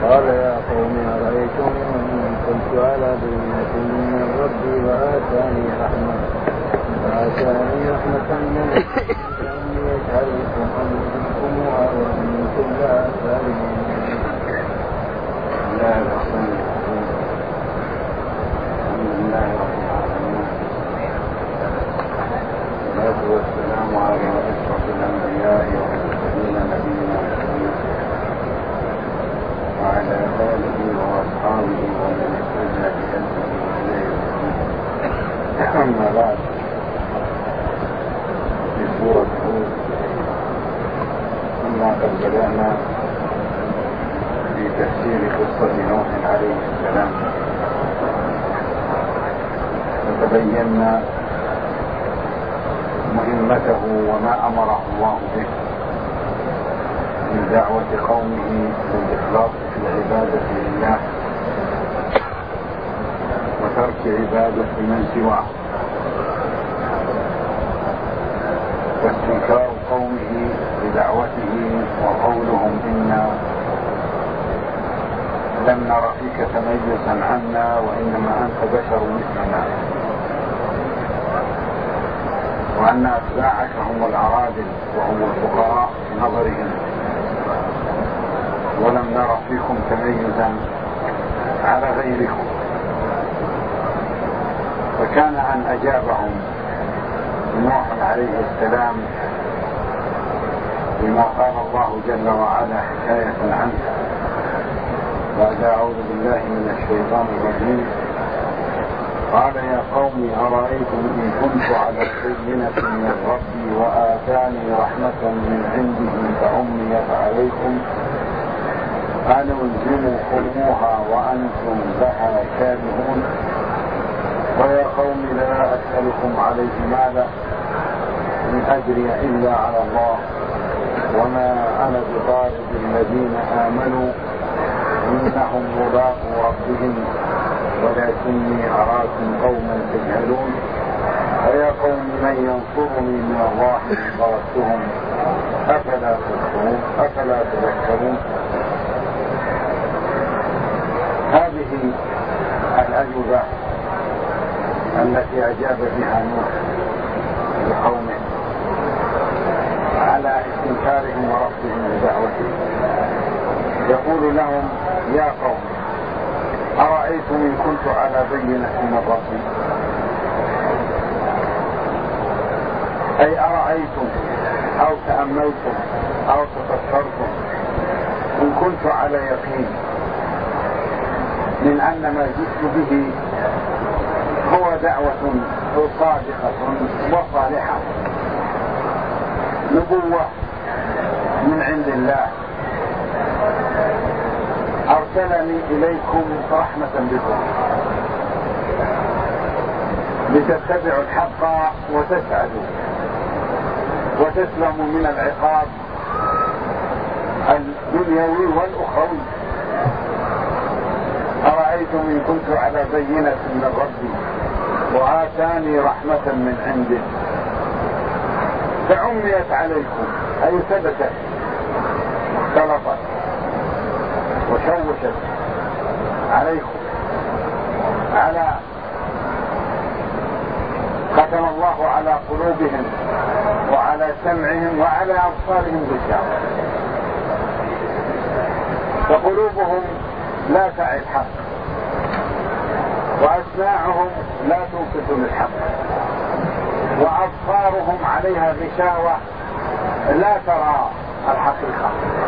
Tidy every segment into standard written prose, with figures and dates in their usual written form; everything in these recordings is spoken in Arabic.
قال يا قوم أرأيتم إن كنت على بينة من ربي وآتاني رحمة من أن يجعلكم أمركمها وأنتم لا سالمون. الله الرحمن الرحيم. الحمد لله رب العالمين، والصلاة والسلام على أشرف الأنبياء والمرسلين نبينا محمد وعلى آله وأصحابه ومن اهتدى بهديه إلى يوم الدين. أما بعد، في سورة هود كنا قد بدأنا في تفسير قصة نوح عليه السلام، وتبينا مهمته وما أمره الله به من دعوة قومه بالإخلاص في العبادة لله وترك عبادة من سواه، واستنكار قومه بدعوته وقولهم إنا لم نر فيك تميزا عنا وإنما أنت بشر مثلنا، وأن أتباعك هم الأراذل وهم الفقراء في نظرهم، ولم نر فيكم تميزا على غيركم. فكان أن أجابهم نوح عليه السلام بما قال الله جل وعلا حكاية عنه بعد أعوذ بالله من الشيطان الرجيم. قال يا قوم أرأيتم إن كنت على بينة من ربي وآتاني رحمة من عنده فعميت عليكم أنلزمكموها وأنتم لها كارهون. ويا قوم لا أسألكم عليه مالا إن أجري إلا على الله وما أنا بطارد الذين آمنوا إنهم ملاقو ربهم ولكني أراكم قوما تجهلون. ويا قوم من ينصرني من الله إن طردتهم أفلا تذكرون. هذه الأجوبة التي أجاب بها نوح لقومه على استنكارهم ورفضهم لدعوته. يقول لهم يا قوم أرأيتم إن كنت على بينة من ربي، أي أرأيتم أو تأملتم أو تفكرتم إن كنت على يقين من أن ما جئت به هو دعوة صادقة وصالحة، نبوة من عند الله أرسلني إليكم رحمة بكم لتتبعوا الحق وتسعدوا وتسلموا من العقاب الدنيوي والأخروي. أرأيتم إن كنت على بينة من ربي وآتاني رحمة من عنده فعميت عليكم، أي ثبتت اختلطت وشوشت عليكم، ختم الله على قلوبهم وعلى سمعهم وعلى أبصارهم غشاوة، فقلوبهم لا تعي الحق وأسماعهم لا تنصت للحق وأبصارهم عليها غشاوة لا ترى الحقيقة.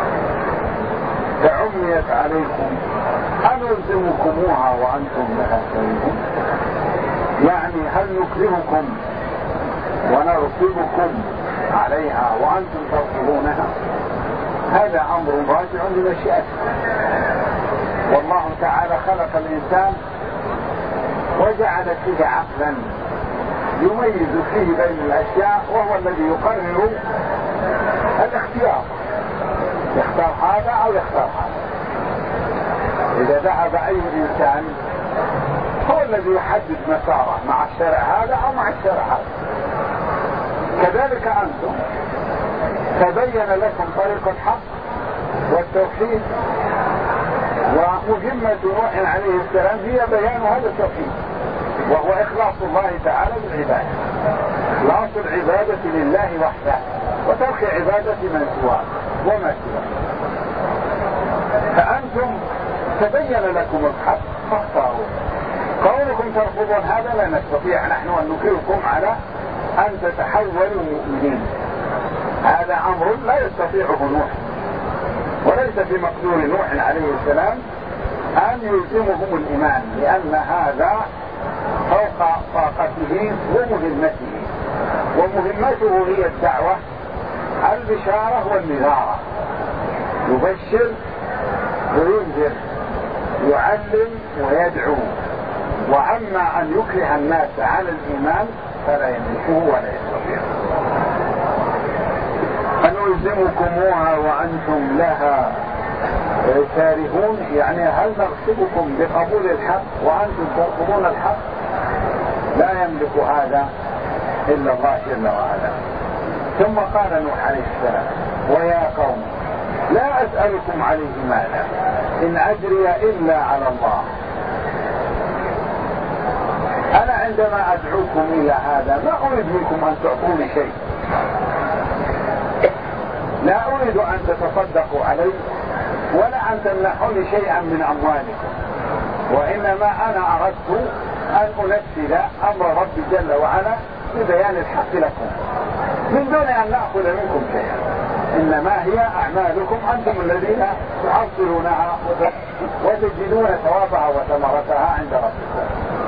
فعميت عليكم أنلزمكموها وأنتم لها كارهون، يعني هل نكرهكم ونرغبكم عليها وأنتم ترفضونها؟ هذا أمر راجع لمشيئته، والله تعالى خلق الإنسان وجعل فيه عقلا يميز فيه بين الأشياء، وهو الذي يقرر الاختيار، يختار هذا أو يختار هذا. إذا ذهب أي إنسان هو الذي يحدد مساره مع الشرع هذا أو مع الشرع هذا. كذلك أنتم تبين لكم طريق الحق والتوحيد ومهمة نوح عليه السلام هي بيان هذا التوحيد، وهو إخلاص الله تعالى بالعبادة، إخلاص العبادة لله وحده وترك عبادة من سواه وما سواه. فأنتم تبين لكم الحق فاختاروا. قولكم ترفضون هذا لا نستطيع نحن أن نكرهكم على أن تتحولوا مؤمنين، هذا أمر لا يستطيعه نوح، وليس في مقدور نوح عليه السلام أن يلزمهم الإيمان، لأن هذا فوق طاقته ومهمته، ومهمته هي الدعوة، البشارة والنذارة، يبشر وينذر، يعلم ويدعو. وأما أن يكره الناس على الإيمان فلا يملكه ولا يستطيع. أنلزمكموها وأنتم لها كارهون، يعني هل نغصبكم بقبول الحق وأنتم ترفضون الحق؟ لا يملك هذا إلا الله جل وعلا. ثم قال نوح عليه السلام: ويا قوم لا أسألكم عليه مالا إن أجري إلا على الله. أنا عندما أدعوكم إلى هذا ما أريد منكم أن تعطوني شيء، لا أريد أن تتصدقوا علي ولا أن تمنحوني شيئا من أموالكم، وإنما أنا أردت أن أنفذ أمر ربي جل وعلا ببيان الحق لكم من دون أن نأخذ منكم شيئا، إنما هي أعمالكم أنتم الذين تحصلونها وتجدون ثوابها وثمرتها عند ربكم.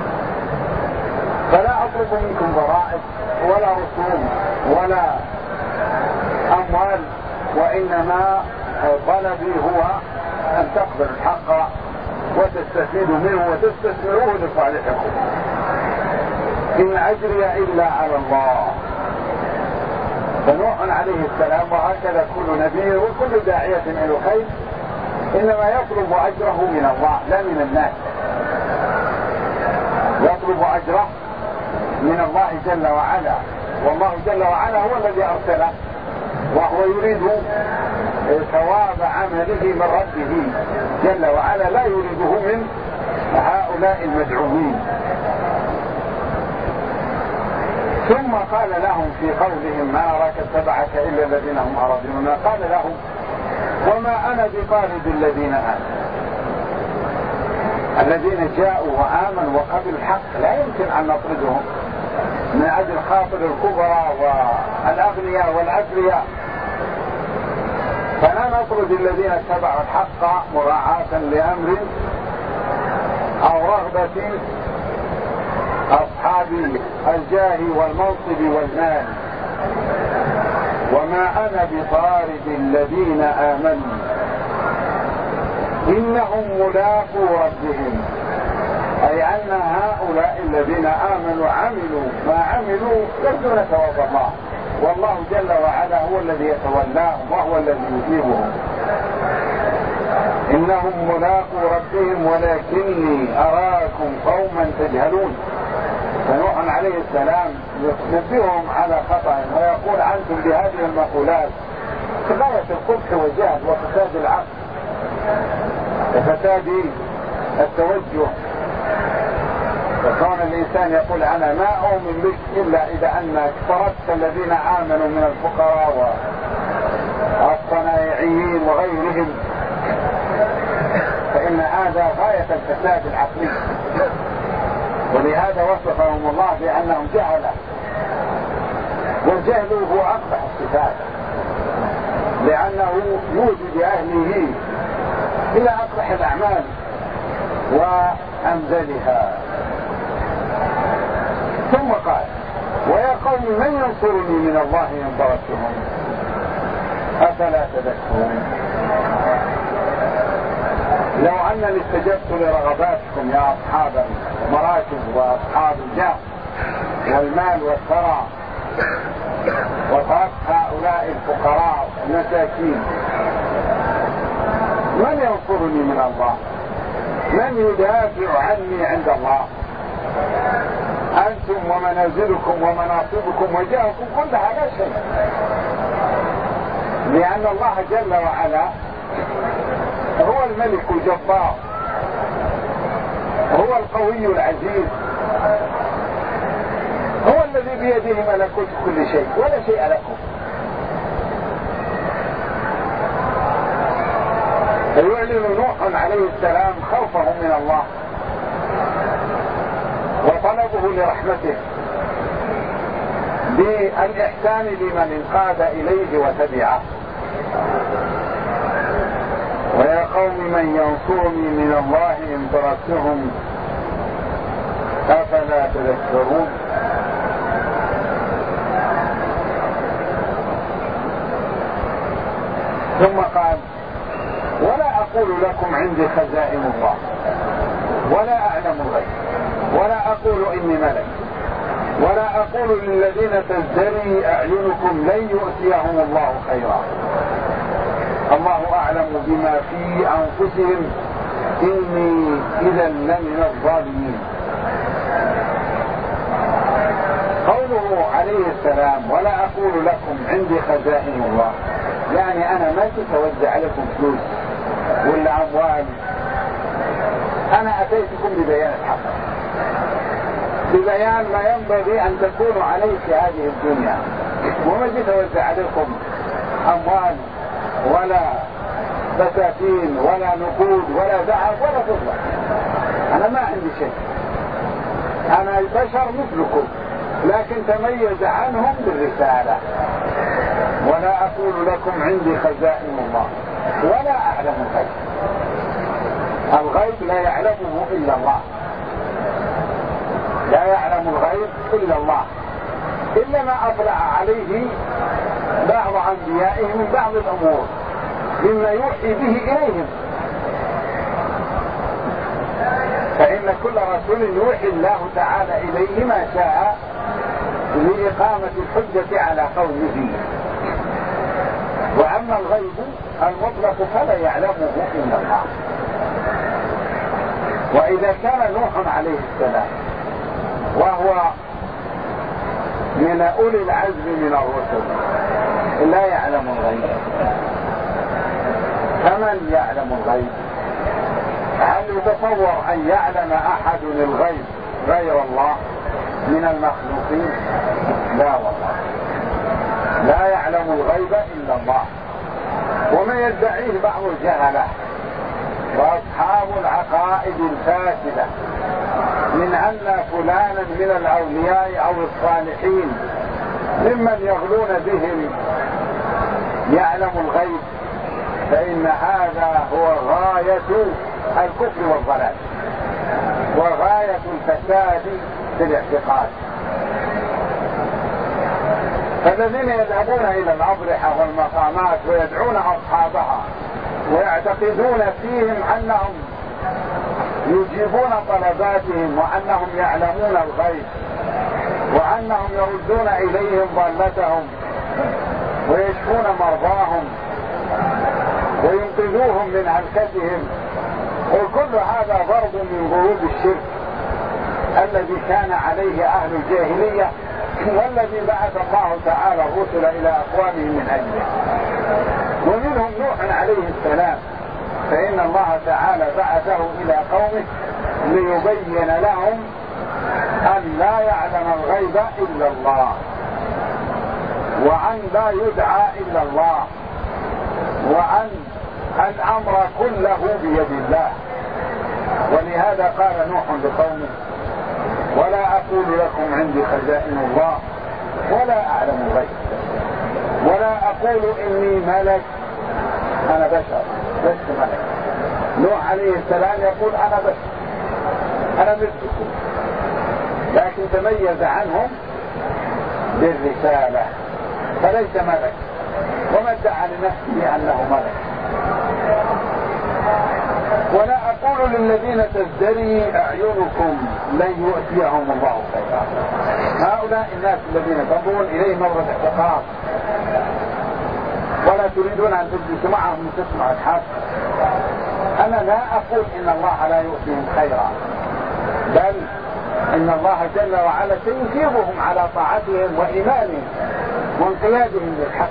فلا أطلب منكم ضرائب ولا رسوم ولا أموال، وإنما طلبي هو أن تقبل الحق وتستفيدوا منه وتستثمروه لصالحكم. إن أجري إلا على الله. فنوح عليه السلام وهكذا كل نبي وكل داعية إلى الخير إنما يطلب أجره من الله لا من الناس، يطلب أجره من الله جل وعلا، والله جل وعلا هو الذي أرسله، وهو يريد ثواب عمله من ربه جل وعلا، لا يريده من هؤلاء المدعوين. ثم قال لهم في قولهم: ما أراك اتبعك إلا الذين هم أراذلون، قال لهم: وما أنا بطارد الذين آمنوا. الذين جاءوا وآمنوا وقبلوا الحق لا يمكن أن نطردهم من أجل خاطر الكبرى والأغنياء والأثرياء، فلا نطرد الذين اتبعوا الحق مراعاة لأمر أو رغبة أصحاب الجاه والمنصب والمال. وما أنا بطارد الذين آمنوا إنهم ملاقو ربهم، أي أن هؤلاء الذين آمنوا عملوا ما عملوا يرجون ثواب الله، والله جل وعلا هو الذي يتولاهم وهو الذي يجيبهم. إنهم ملاقو ربهم ولكني أراكم قوما تجهلون. فنوح عليه السلام ينبههم على خطأ ويقول: أنتم بهذه المقولات في غاية القبح والجهل وفساد العقل وفساد التوجه. فكون الإنسان يقول: أنا ما أؤمن بك إلا إذا أنك طردت الذين آمنوا من الفقراء والصنايعيين وغيرهم، فإن هذا غاية الفساد العقلي، ولهذا وصفهم الله بأنهم جهلة، والجهل هو أقبح الصفات، لأنه يوجد بأهله إلى أقبح الأعمال وأمثالها. ثم قال: ويا قوم من ينصرني من الله إن طردتهم أفلا تذكرون. لو أنني استجبت لرغباتكم يا أصحاب المراكز وأصحاب الجاه والمال والثرى وتركت هؤلاء الفقراء المساكين، من ينصرني من الله؟ من يدافع عني عند الله؟ أنتم ومنازلكم ومناصبكم وجاهكم كلها لا شيء، لأن الله جل وعلا هو الملك الجبار هو القوي العزيز، هو الذي بيده ملكوت كل شيء ولا شيء لكم. فيعلن نوح عليه السلام خوفه من الله وطلبه لرحمته بالإحسان لمن انقاد إليه وتبعه. ويا قوم من ينصرني من الله إن تركتهم أفلا تذكرون. ثم قال ولا أقول لكم عندي خزائن الله ولا أعلم الغيب ولا أقول إني ملك ولا أقول للذين تزدري أعينكم لن يؤتيهم الله خيرا الله أعلم بما في أنفسهم إني إذا لمن الظالمين. قوله عليه السلام ولا أقول لكم عندي خزائن الله، يعني أنا ما تتوزع لكم فلوس ولا أموال، أنا أتيتكم ببيان الحق، ببيان ما ينبغي أن تكونوا عليه في هذه الدنيا، وما تتوزع عليكم أموال ولا بساتين ولا نقود ولا ذهب ولا فضة. أنا ما عندي شيء، أنا البشر مثلكم لكن تميز عنهم بالرسالة. ولا أقول لكم عندي خزائن الله ولا أعلم الغيب، الغيب لا يعلمه إلا الله، لا يعلم الغيب إلا الله، إلا ما أطلع عليه بعض أنبيائه من بعض الأمور مما يوحي به إليهم. فإن كل رسول يوحي الله تعالى إليه ما شاء لإقامة الحجة على قومه. وأما الغيب المطلق فلا يعلمه إلا الله. وإذا كان نوح عليه السلام وهو من أولي العزم من الرسل لا يعلم الغيب، فمن يعلم الغيب؟ هل يتصور أن يعلم أحد الغيب غير الله من المخلوقين؟ لا والله، لا يعلم الغيب إلا الله. وما يدعيه بعض الجهلة وأصحاب العقائد الفاسدة من أن فلانا من الأولياء أو الصالحين ممن يغلون بهم يعلم الغيب، فإن هذا هو غاية الكفر والضلال وغاية الفساد في الاعتقاد. فالذين يذهبون إلى الأضرحة والمقامات ويدعون أصحابها ويعتقدون فيهم أنهم يجيبون طلباتهم وأنهم يعلمون الغيب وأنهم يردون إليهم ضالتهم ويشفون مرضاهم وينقذوهم من هلكتهم، وكل هذا ضرب من ضروب الشرك الذي كان عليه أهل الجاهلية والذي بعث الله تعالى الرسل إلى أقوامهم من أجله، ومنهم نوح عليه السلام. فإن الله تعالى بعثه إلى قومه ليبين لهم أن لا يعلم الغيب إلا الله، وأن لا يدعى إلا الله، وأن الأمر كله بيد الله. ولهذا قال نوح لقومه ولا أقول لكم عندي خزائن الله ولا أعلم الغيب ولا أقول إني ملك، أنا بشر لست ملك. نوح عليه السلام يقول أنا بشر، أنا مثلكم، لكن تميز عنهم بالرسالة فليس ملك، وما ادعى لنفسه أنه ملك. ولا أقول للذين تزدري أعينكم لن يؤتيهم الله خيرا. هؤلاء الناس الذين تنظرون إليه نظرة احتقار ولا تريدون أن تجلسوا معهم لتسمعوا الحق، أنا لا أقول إن الله لا يؤتيهم خيرا، بل إن الله جل وعلا سيثيبهم على طاعتهم وإيمانهم وانقيادهم للحق.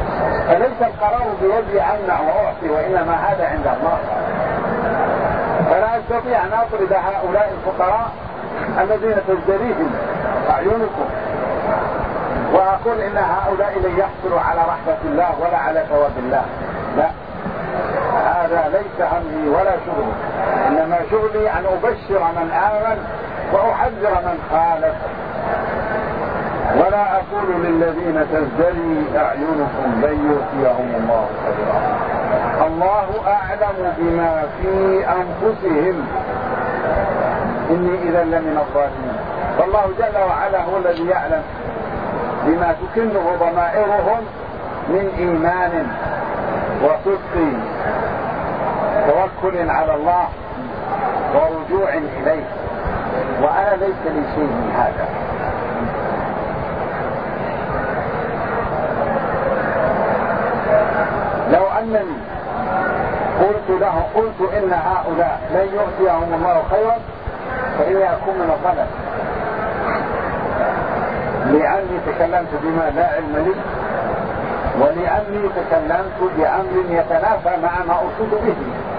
فليس القرار بيدي أمنع وأعطي، وإنما هذا عند الله. فلا أستطيع أن أطرد هؤلاء الفقراء الذين تزدريهم أعينكم وأقول إن هؤلاء لن يحصلوا على رحمة الله ولا على ثواب الله. لا، هذا ليس همي ولا شغلي، إنما شغلي أن أبشر من آمن وأحذر من خالف. ولا أقول للذين تزدري أعينكم لن يؤتيهم الله خيرا، الله أعلم بما في أنفسهم إني إذا لمن الظالمين. فالله جل وعلا هو الذي يعلم بما تكنه ضمائرهم من إيمان وصدق توكل على الله ورجوع إليه، وأنا ليس لي شيء من هذا. لو أنني قلت إن هؤلاء لن يؤتيهم الله خيرا فإني أكون من الظلم، لأني تكلمت بما لا علم لي، ولأني تكلمت بأمر يتنافى مع ما أرشد به،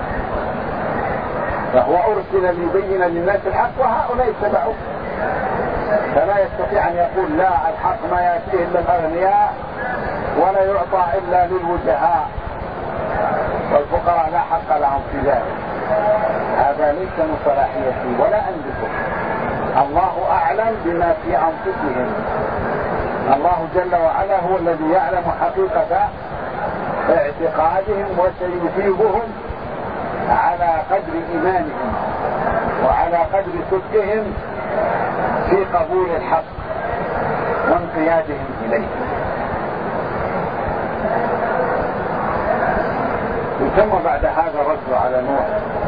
فهو أرسل ليبين للناس الحق وهؤلاء اتبعوه. فلا يستطيع أن يقول لا، الحق ما يأتيه إلا الأغنياء ولا يعطى إلا للوجهاء والفقراء لا حق لهم في ذلك. هذا ليس من صلاحيتي ولا أملكه. الله أعلم بما في أنفسهم. الله جل وعلا هو الذي يعلم حقيقة اعتقادهم وسيثيبهم على قدر إيمانهم وعلى قدر صدقهم في قبول الحق وانقيادهم إليه. ثم بعد هذا ردوا على نوح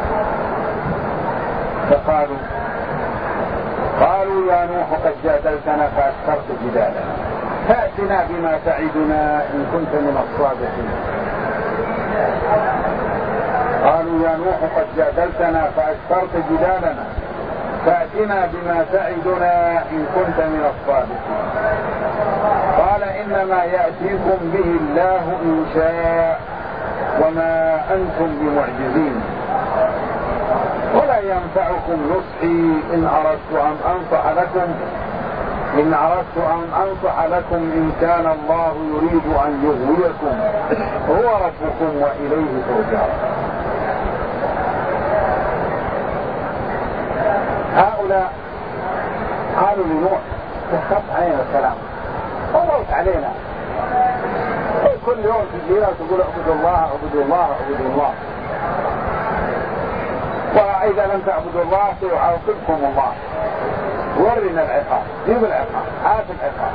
قالوا يا نوح قد جادلتنا فأكثرت جدالنا فأتنا بما تعدنا إن كنت من الصادقين. قالوا يا نوح قد جادلتنا فأكثرت جدالنا فأتنا بما تعدنا إن كنت من الصادقين. قال إنما يأتيكم به الله إن شاء وما أنتم بمعجزين ولا ينفعكم نصحي إن أردت أن أنصح لكم إن كان الله يريد أن يغويكم هو ربكم وإليه ترجعون. هؤلاء قالوا لنوح تخف علينا السلام وضعت علينا كل يوم تجينا وتقول اعبدوا الله اعبدوا الله اعبدوا الله، وإذا لم تعبدوا الله سيعاقبكم الله. ورنا العقاب، جيب العقاب، هات العقاب.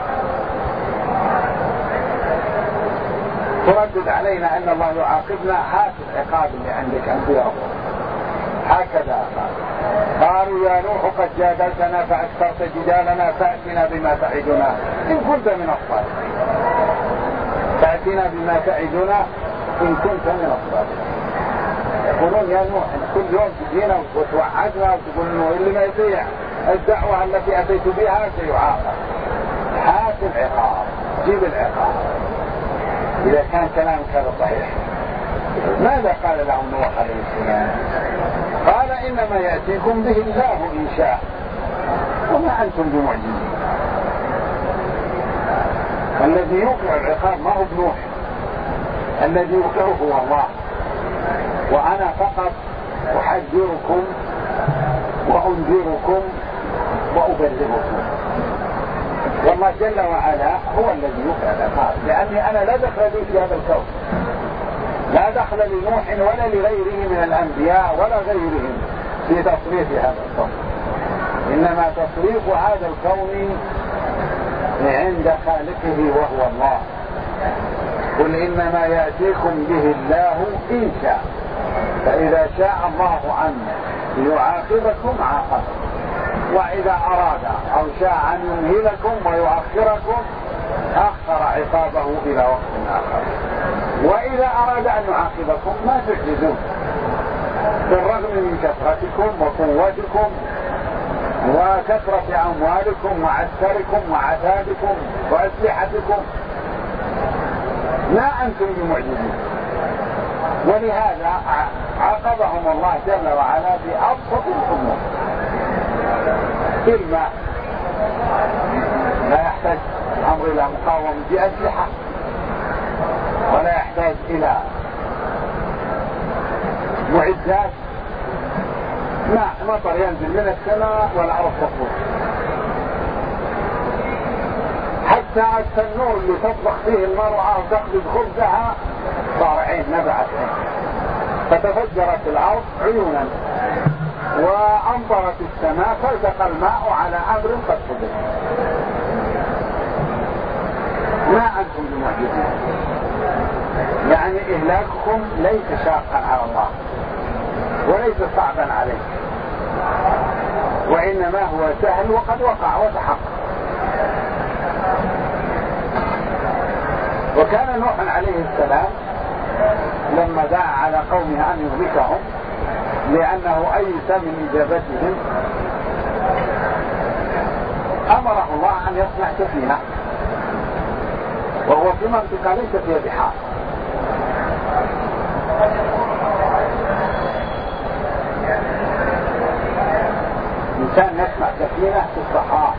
تردد علينا أن الله يعاقبنا، هات العقاب اللي عندك أنت يا رب. هكذا قالوا يا نوح قد جادلتنا فأكثرت جدالنا فأتنا بما تعدنا إن كنت من الصادقين. فأتنا بما تعدنا إن كنت من الصادقين. يقولون يا نوح كل يوم تجينا وتوعدنا وتقول إنه اللي ما يطيع الدعوة التي أتيت بها سيعاقب. هات العقاب، جيب العقاب إذا كان كلامك هذا صحيح. ماذا قال لهم نوح عليه السلام؟ قال إنما يأتيكم به الله إن شاء وما أنتم بمعجزين. الذي يوقع العقاب ما هو بنوح، الذي يوقعه هو الله، وأنا فقط أحذركم وأنذركم وأبلغكم. والله جل وعلا هو الذي يوقع العقاب، لأني أنا لا دخل لي في هذا الكون، لا دخل لنوح ولا لغيره من الأنبياء ولا غيرهم في تصريف هذا الكون، إنما تصريف هذا الكون عند خالقه وهو الله. قل إنما يأتيكم به الله إن شاء، فإذا شاء الله أن يعاقبكم عاقب، وإذا أراد أو شاء أن يمهلكم ويؤخركم أخر عقابه إلى وقت آخر. وإذا أراد أن يعاقبكم ما تعجزون، بالرغم من كثرتكم وقوتكم وكثرة أموالكم وعسكركم وعتادكم وأسلحتكم ما أنتم بمعجزين. ولهذا عقب عوضهم الله جل وعلا بأبسط الأمور. الماء لا يحتاج الأمر إلى مقاومة بأسلحة، ولا يحتاج إلى معدات. مطر ينزل من السماء والأرض تطلق. حتى التنور اللي تطبخ فيه المرأة وتقلب خبزها صار عين، نبعت عين، فتفجرت الأرض عيونا وأمطرت السماء فالتقى الماء على أمر قد قدر. ما أنتم بمعجزين، يعني إهلاككم ليس شاقا على الله وليس صعبا عليه، وإنما هو سهل وقد وقع وتحقق. وكان نوح عليه السلام لما دعا على قومه أن يهلكهم لأنه أيس من إجابتهم أمره الله أن يصنع سفينة، وهو في منطقة ليس فيها بحار. إنسان يصنع سفينة في الصحراء،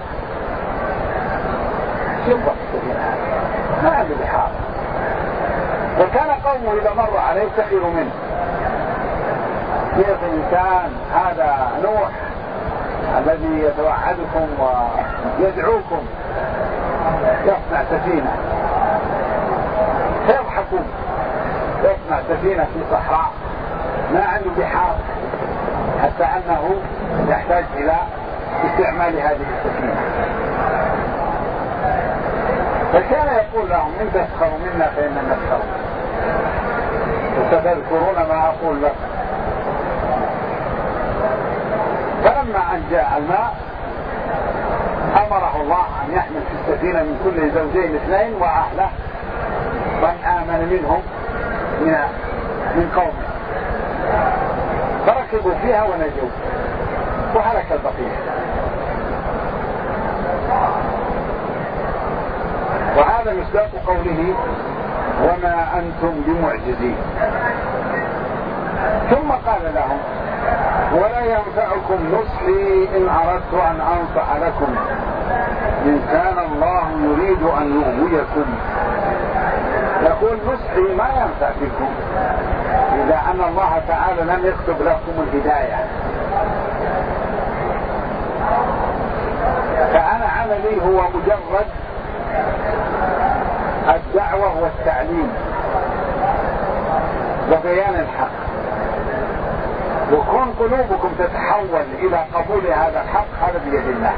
شبه السفينة ما عنده بحار. وكان قومه إذا مر عليه سخروا منه، كيف إنسان هذا نوح الذي يتوعدكم ويدعوكم يصنع سفينة، فيضحكون. يصنع سفينة في صحراء ما عنده بحار، حتى أنه يحتاج إلى استعمال هذه السفينة. فكان يقول لهم إن تسخروا منا فإننا نسخر، وستذكرون ما أقول لكم. فلما أن جاء الماء أمره الله أن يحمل في السفينة من كل زوجين اثنين وأهله من آمن منهم من قومه، فركبوا فيها ونجوا وهلك البقية. وهذا مصداق قوله وما أنتم بمعجزين. ثم قال لهم ولا ينفعكم نصحي إن أردت أن أنصح لكم إن كان الله يريد أن يغويكم. يقول نصحي ما ينفع بكم إذا أن الله تعالى لم يكتب لكم الهداية. فأنا عملي هو مجرد الدعوة والتعليم وبيان الحق، وكون قلوبكم تتحول إلى قبول هذا الحق هذا بيد الله.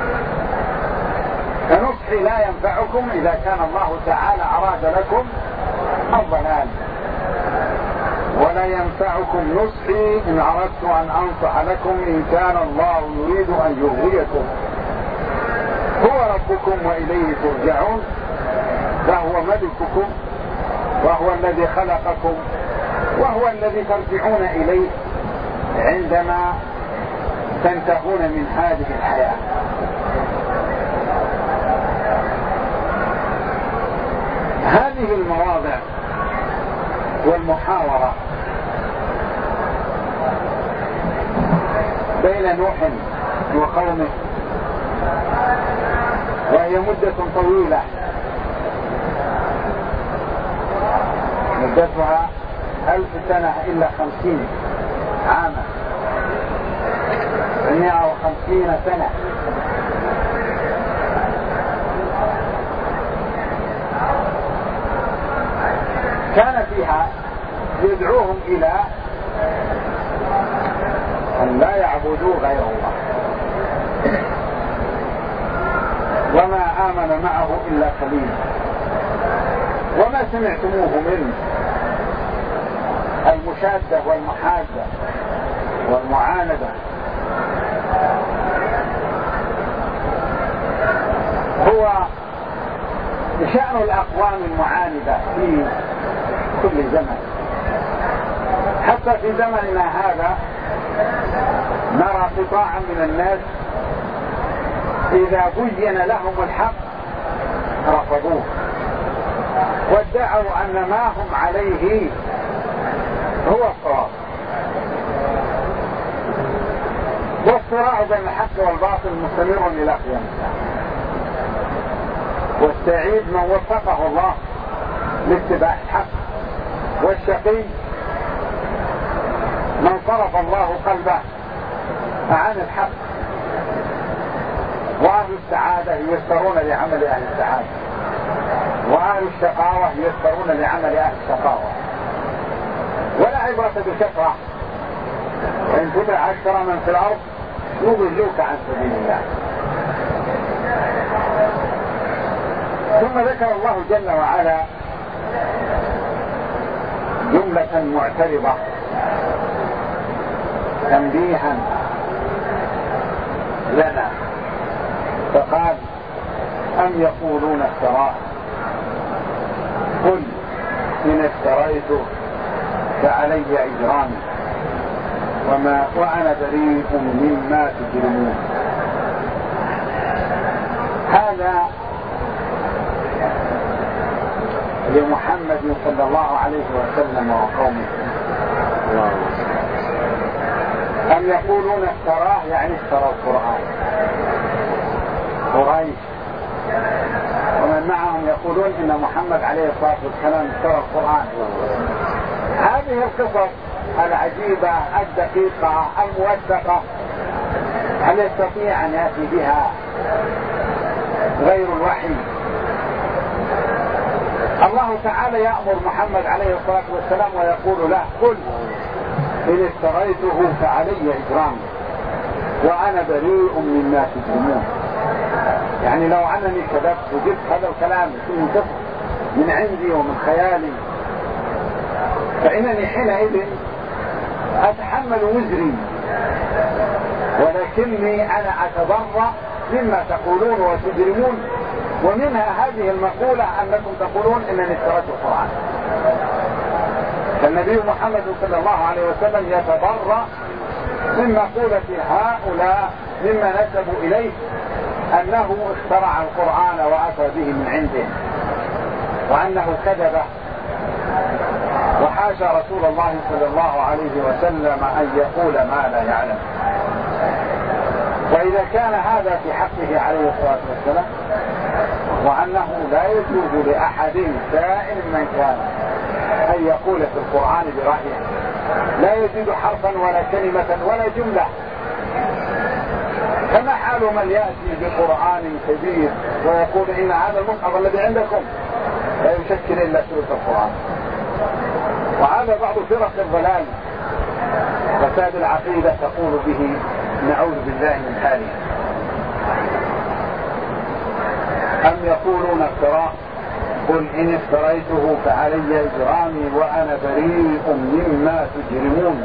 فنصحي لا ينفعكم إذا كان الله تعالى أراد لكم الضلال، ولا ينفعكم نصحي إن أردت أن أنصح لكم إن كان الله يريد أن يغويكم. هو ربكم وإليه ترجعون، فهو ملككم وهو الذي خلقكم وهو الذي ترجعون إليه عندما تنتهون من هذه الحياة. هذه المواضع والمحاورة بين نوح وقومه وهي مدة طويلة، مدتها 1000 سنة إلا 50 عاما، 150 سنة. كان فيها يدعوهم إلى أن لا يعبدوا غير الله، وما آمن معه إلا قليل، وما سمعتموه من المشادة والمحادة والمعاندة. هو شأن الأقوام المعاندة في كل زمن، حتى في زمننا هذا نرى قطاعا من الناس إذا بين لهم الحق رفضوه وادعوا أن ما هم عليه هو الصواب، بين الحق والباطل مستمر إلى قيام الساعة. والسعيد من وفقه الله لاتباع الحق، والشقي من صرف الله قلبه عن الحق. وأهل السعادة ييسرون لعمل أهل السعادة، وأهل الشقاوة ييسرون لعمل أهل الشقاوة. ولا عبرة بالكثرة، وإن تطع أكثر من في الأرض يضلوك عن سبيل الله. ثم ذكر الله جل وعلا جملة معترضة تنبيها لنا، فقال: أم يقولون افتراه قل إن افتريته فعلي إجرامي وأنا بريء مما تجرمون. هذا لمحمد صلى الله عليه وسلم وقومه. أم يقولون افتراه يعني افترى القرآن. قريش ومن معهم يقولون إن محمد عليه الصلاة والسلام افترى القرآن. هذه القصص العجيبة الدقيقة الموثقة هل يستطيع أن يأتي بها غير الوحي؟ الله تعالى يأمر محمد عليه الصلاة والسلام ويقول له: قل إن افتريته فعلي إجرامي وأنا بريء مما تجرمون. يعني لو أنني كذبت وجبت هذا الكلام من عندي ومن خيالي فإنني حينئذ أتحمل وزري، ولكني أنا أتضرع مما تقولون وتجرمون. ومنها هذه المقولة أنكم تقولون إنني افتريت القرآن. فالنبي محمد صلى الله عليه وسلم يتضرع من مقولة هؤلاء مما نسبوا إليه أنه اخترع القرآن وأتى به من عنده، وأنه كذب. وحاشا رسول الله صلى الله عليه وسلم أن يقول ما لا يعلم. وإذا كان هذا في حقه عليه الصلاة والسلام، وأنه لا يجوز لأحد سائل من كان أن يقول في القرآن برأيه، لا يزيد حرفا ولا كلمة ولا جملة. فما حال من يأتي بقرآن كبير ويقول إن هذا المصحف الذي عندكم لا يشكل إلا ثلث القرآن؟ وهذا بعض فرق الضلال فساد العقيدة تقول به، نعوذ بالله من حاله. أم يقولون افتراه قل إن افتريته فعلي إجرامي وأنا بريء مما تجرمون.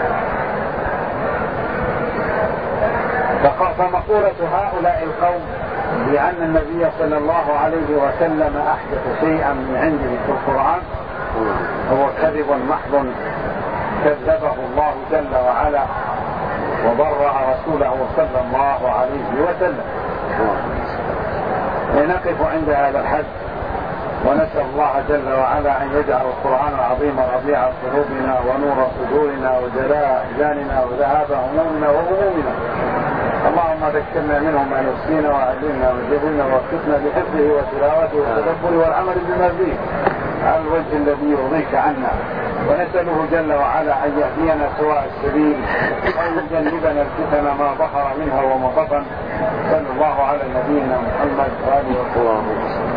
فمقولة هؤلاء القوم بأن النبي صلى الله عليه وسلم أحدث شيئا من عنده في القرآن هو كذب محض كذبه الله جل وعلا وبرأ رسوله صلى الله عليه وسلم. لنقف عند هذا الحد ونسأل الله جل وعلا أن يجعل القرآن العظيم ربيع قلوبنا ونور صدورنا وجلاء أحزاننا وذهاب همومنا وغمومنا. اللهم ذكرنا منه ما نسينا وعلمنا وجهلنا ووفقنا بحفظه وتلاوته والتدبر والعمل بما فيه على الوجه الذي يرضيك عنا. ونسأله جل وعلا أن يهدينا سواء السبيل وأن يجنبنا الفتن ما ظهر منها وما بطن. صلى الله على نبينا محمد وآله وصحبه.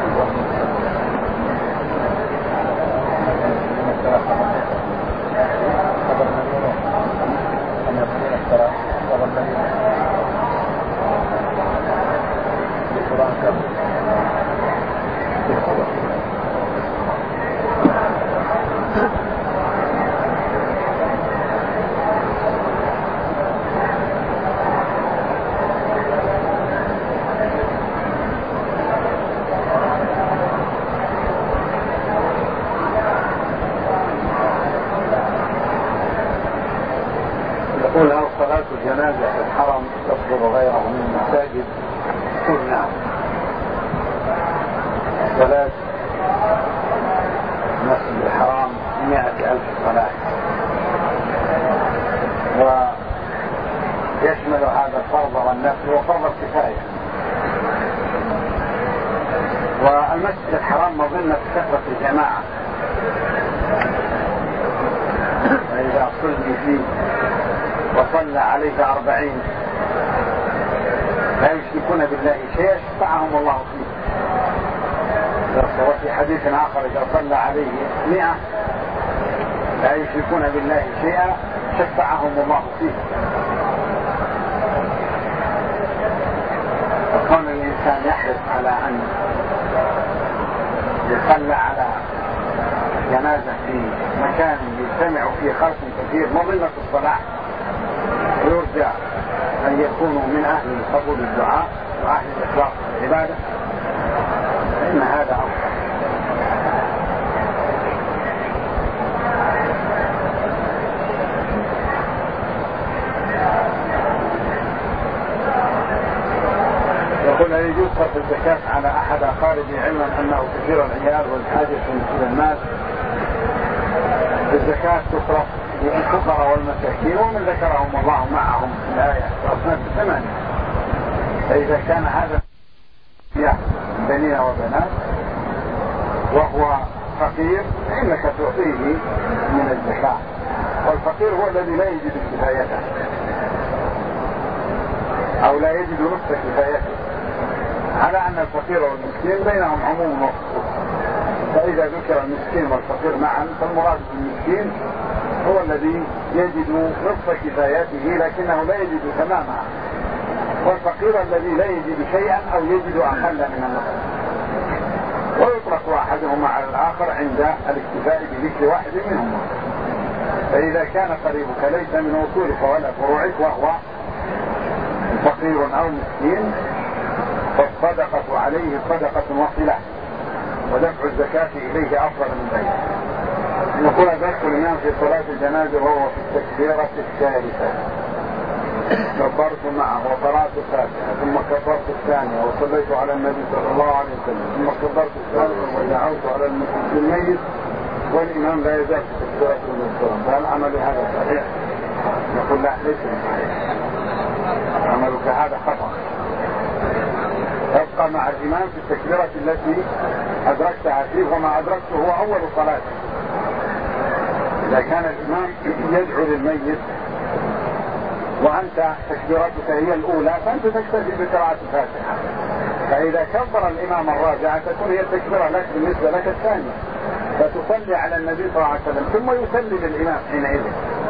يقول: هل صلاة الجنازة في الحرم تفضل غيره من المساجد؟ قل نعم. صلاة المسجد الحرام 100,000 صلاة، ويشمل هذا النفل وفرض الكفاية. والمسجد الحرام مظنة كثرة الجماعة، فإذا صلي فيه وصلى عليه 40 لا يشركون بالله شيئا شفعهم الله فيه. وفي حديث آخر إذا صلى عليه 100 لا يشركون بالله شيئا شفعهم الله فيه. وكون الإنسان يحرص على أن يصلى على جنازة في مكان يجتمع فيه خلق كثير مظنة الصلاح، ويرجى أن يكونوا من أهل قبول الدعاء وأهل الإخلاص في العبادة، فإن هذا أفضل. يقول هل يجوز صرف الزكاة على أحد أقاربه علما أنه كثير العيال والحاجة إلى المال؟ الزكاة تصرف للفقراء والمساكين ومن ذكرهم الله معهم في الآية أصناف 8. فإذا كان هذا بنين وبنات وهو فقير فإنك تعطيه من الزكاة، والفقير هو الذي لا يجد كفايته أو لا يجد نصف كفايته، على أن الفقير والمسكين بينهم عموم وخصوص. فإذا ذكر المسكين والفقير معا فالمراد بالمسكين هو الذي يجد نصف كفايته لكنه لا يجد تمامها، والفقير الذي لا يجد شيئا أو يجد أقل من النصف، ويطلق أحدهما على الآخر عند الاكتفاء بذكر واحد منهما. فإذا كان قريبك ليس من وصولك ولا فروعك وهو فقير أو مسكين فالصدقة عليه صدقة وصلة، ودفع الزكاة إليه أفضل من ذلك. يقول ذلك الإمام في صلاة الجنازة وهو في التكبيرة الثالثة كبرت معه وقرأت الفاتحة ثم كبرت الثانية وصليت على النبي صلى الله عليه وسلم ثم كبرت الثالثة ودعوت على الميت والإمام لا يزال في التكبيرة المذكورة، فهل عمل هذا صحيح؟ يقول لا ليس صحيح، عملك هذا خطأ. تبقى مع الإمام في التكبيرة التي أدركتها فيه، وما أدركته هو أول صلاة. إذا كان الإمام يدعو للميت وأنت تكبيرتك هي الأولى فأنت تكتفي بقراءة الفاتحة، فإذا كبر الإمام الراجعة تكون هي التكبيرة لك بالنسبة لك الثانية، فتصلي على النبي صلى الله عليه وسلم ثم يسلم الإمام حينئذ،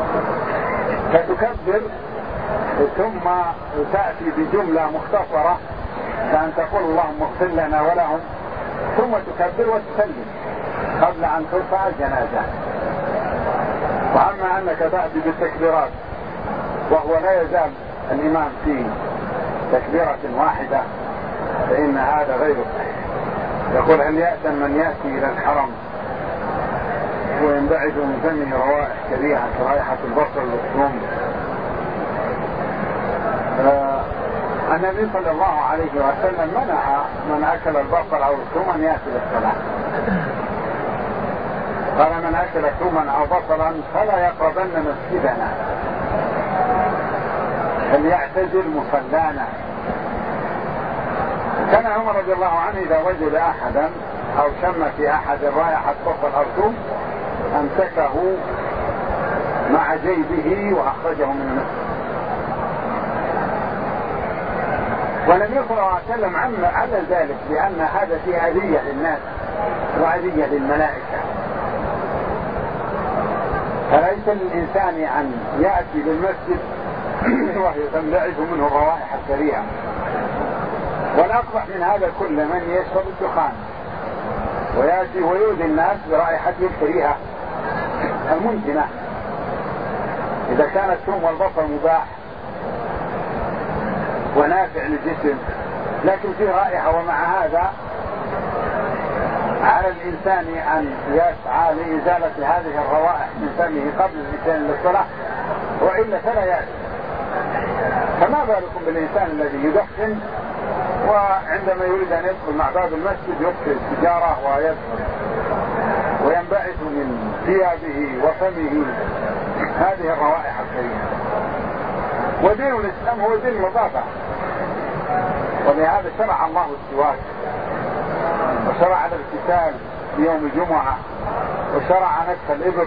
فتكبر ثم تأتي بجملة مختصرة كأن تقول اللهم اغفر لنا ولهم، ثم تكبر وتسلم قبل أن ترفع الجنازة. وأما أنك تأتي بالتكبيرات وهو لا يزال الإمام في تكبيرة واحدة فإن هذا غير صحيح. يقول هل يأتم من يأتي إلى الحرم وينبعد من فمه روائح كريهة كرائحة البصل والثوم؟ النبي صلى الله عليه وسلم منع من أكل البصل أو الثوم أن يأتي للصلاة، قال من أكل ثوما أو بصلا فلا يقربن مسجدنا فليعتزل مصلانا. كان عمر رضي الله عنه إذا وجد أحدا أو شم في أحد رائحة بصل أو ثوم أمسكه مع جيبه وأخرجه من المسجد. ولم يقل صلى الله عليه وسلم على ذلك لأن هذا فيه أذية للناس وأذية للملائكة، فليس للإنسان أن يأتي للمسجد وهي تنبعث منه الروائح الكريهة. والأقبح من هذا كل من يشرب الدخان ويأتي ويؤذي الناس برائحته الكريهة المنتنة. إذا كان الثوم والبصل مباح ونافع للجسم لكن فيه رائحة، ومع هذا على الإنسان أن يسعى لإزالة هذه الروائح من فمه قبل الإنسان للصلاة، وإلا فلا يأتي. فما بالكم بالإنسان الذي يدخن وعندما يريد أن يدخل مع باب المسجد يطفئ السيجارة ويدخل وينبعث من ثيابه وفمه هذه الروائح الكريهة. ودين الإسلام هو دين النظافة، ولهذا شرع الله السواك، وشرع الاغتسال في يوم الجمعة، وشرع نكس الإبر،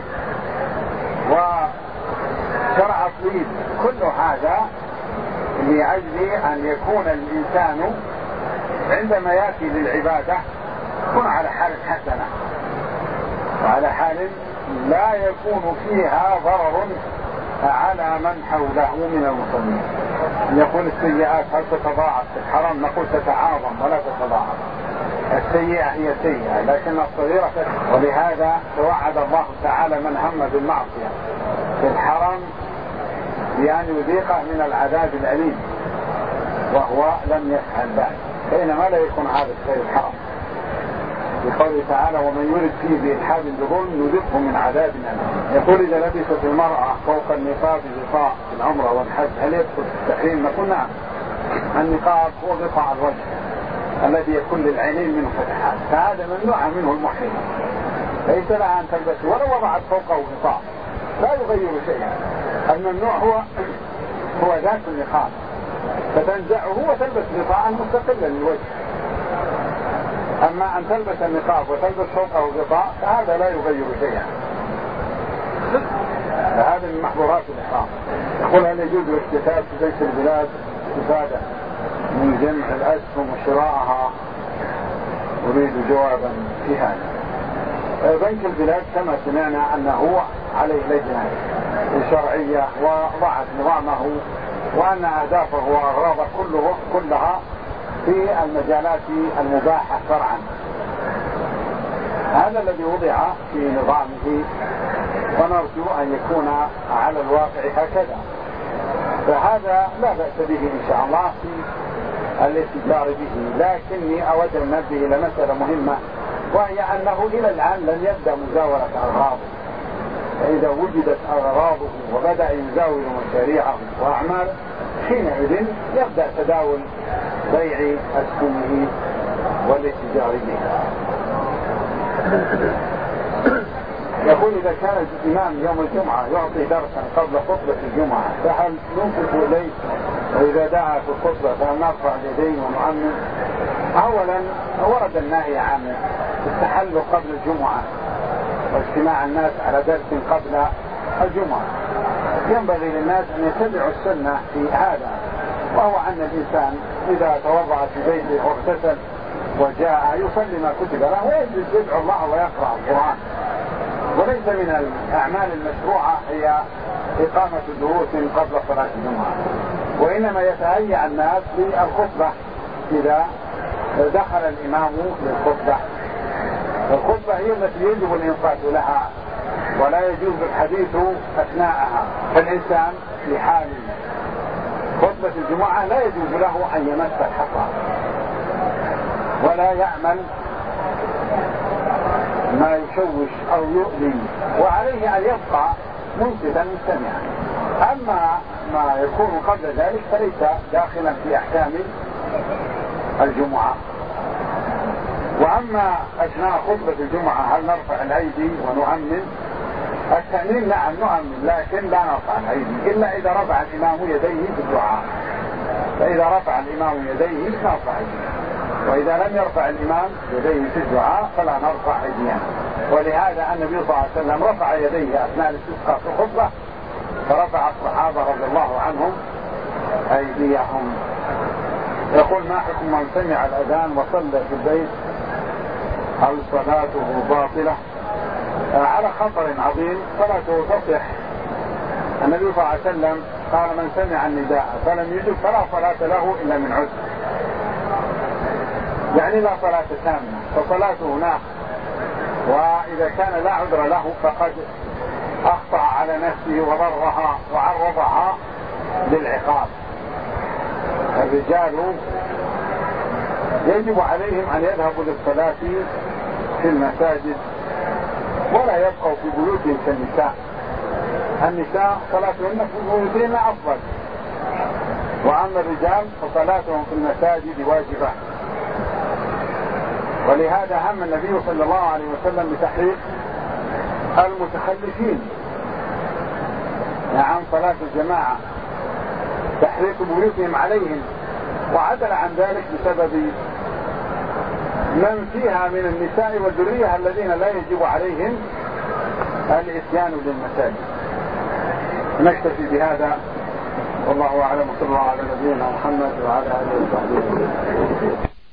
وشرع الطيب. كل هذا لأجل أن يكون الإنسان عندما يأتي للعبادة يكون على حال حسنة، وعلى حال لا يكون فيها ضرر على من حوله من المصلين. يقول السيئات هل تتضاعف؟ في الحرام نقول تتعاظم ولا تتضاعف. السيئة هي سيئة لكن الصغيرة ولهذا توعد الله تعالى من هم بالمعصية في الحرام بأن يذيقه من العذاب الأليم وهو لم يفعل بعد، بينما لا يكون هذا الشيء الحرام. بقوله تعالى ومن يرد فيه بإلحاد بظلم نذقه من عذاب أليم. يقول إذا لبست المرأة فوق النقاب غطاء في العمرة والحج هل يدخل في التحريم؟ نقول نعم. النقاب هو غطاء الوجه الذي يكون للعينين منه فتحات، فهذا ممنوع منه المحرم، ليس لها أن تلبسه ولو وضعت فوقه غطاء لا يغير شيئا. الممنوع هو ذات النقاب، فتنزعه وتلبس غطاء مستقلا للوجه. أما أن تلبس النقاب وتلبس فوقه غطاء فهذا لا يغير شيئا، فهذا من محظورات الإحرام. يقول هل يجوز الاحتفال في بيت البلاد استفادة من جمع الأسهم وشراءها؟ أريد جوابا في هذا. بنك البلاد كما سمعنا أنه عليه لجنة شرعية وضعت نظامه وأن أهدافه وأغراضه كلها في المجالات المباحة شرعا. هذا الذي وضع في نظامه ونرجو أن يكون على الواقع هكذا، فهذا لا بأس به إن شاء الله في الاتجار به. لكني أود أن نبه إلى مسألة مهمة، وهي أنه إلى الآن لم يبدأ مزاولة أغراضه، فإذا وجدت أغراضه وبدأ يزاول مشاريعه وأعماله حينئذ يبدأ تداول بيع أسهمه والاتجار به. يقول إذا كان الإمام يوم الجمعة يعطي درسا قبل خطبة الجمعة فهل ننفق إليه؟ وإذا دعا في الخطبة فهل نرفع اليدين ونعمم؟ أولا ورد النهي عن التحلق قبل الجمعة واجتماع الناس على درس قبل الجمعة. ينبغي للناس أن يتبعوا السنة في هذا، وهو أن الإنسان إذا توضأ في بيته واغتسل وجاء يصلي ما كتب له ويجلس يدعو الله ويقرأ القرآن. وليس من الأعمال المشروعة هي إقامة دروس قبل صلاة الجمعة، وإنما يتهيأ الناس للخطبة إذا دخل الإمام للخطبة. الخطبة هي التي يجب الإنصات لها ولا يجوز الحديث أثناءها، فالإنسان في حال خطبة الجمعة لا يجوز له أن يمس الحصى ولا يعمل ما يشوش أو يؤذي، وعليه أن يبقى منصتا مستمعا. أما ما يكون قبل ذلك فليس داخلا في أحكام الجمعة. وأما أثناء خطبة الجمعة هل نرفع الأيدي ونؤمن؟ التأمين نعم نؤمن، لكن لا نرفع الأيدي إلا إذا رفع الإمام يديه في الدعاء، فإذا رفع الإمام يديه نرفع يديه، وإذا لم يرفع الإمام يديه في الدعاء فلا نرفع أيدينا. ولهذا النبي صلى الله عليه وسلم رفع يديه أثناء الاستسقاء في الخطبة، فرفع الصحابة رضي الله عنهم أيديهم. يقول ما حكم من سمع الأذان وصلى في البيت هل صلاته باطلة؟ على خطر عظيم، صلاته تصح. النبي صلى الله عليه وسلم قال من سمع النداء فلم يجب فلا صلاة له إلا من عذر، يعني لا صلاة تامة، فصلاته ناقصة. وإذا كان لا عذر له فقد أخطأ على نفسه وضرها وعرضها للعقاب. الرجال يجب عليهم أن يذهبوا للصلاة في المساجد ولا يبقوا في بيوتهم كالنساء. النساء صلاتهن في بيوتهن أفضل، وأما الرجال فصلاتهم في المساجد واجبة. ولهذا هم النبي صلى الله عليه وسلم بتحريق المتخلفين عن صلاة الجماعة، تحريق بيوتهم عليهم وعدل عن ذلك بسبب من فيها من النساء والذرية الذين لا يجب عليهم الاتيان للمساجد. نكتفي بهذا والله أعلم، صلى الله على نبينا محمد وعلى آله وصحبه.